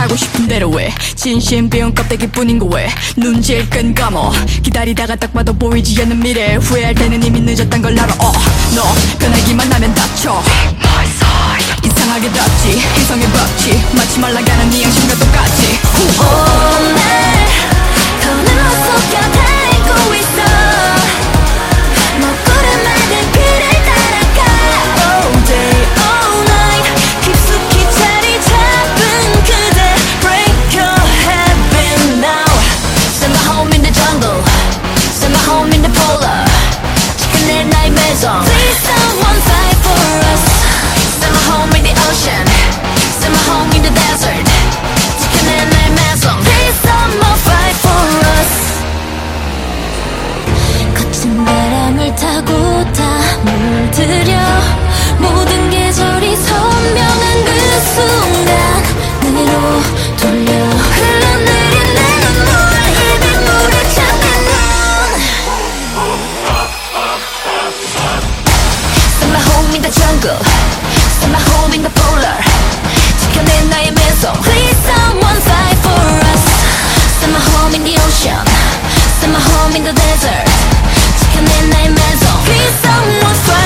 하고 싶은 대로 해. 진심 비운 껍데기뿐인 거 왜 눈질 끈 감어. 기다리다가 딱 봐도 보이지 않는 미래. 후회할 때는 이미 늦었단 걸 알아. 너 변하기만 하면 다쳐. 이상하게 닿지 행성의 법칙. 마치 말라가는 네 양심과 똑같이. 오늘 더는 속여달고 있어. 먹구름 맑은 그를 따라가. All day All night 깊숙이 자리 잡은 그대. Break your habit now. Send my home in the jungle. Send my home in the polar. 지켜내 나의 매점. Please someone fight for us. Send my home in the ocean. Send my home in the desert. 지켜내 나의 매점. Please someone fight for us. 거친 바람을 타고 다 물들여 모든 계절이 선명한 그 순간 내로 돌려 흘러내린 내 눈물. 이 빗물에 잠긴 눈. Send my home in the jungle. Send my home in the polar. 지켜내 나의 매성. Please someone fight for us. Send my home in the ocean. Send my home in the desert. 지켜내 나의 매성. Please someone fight.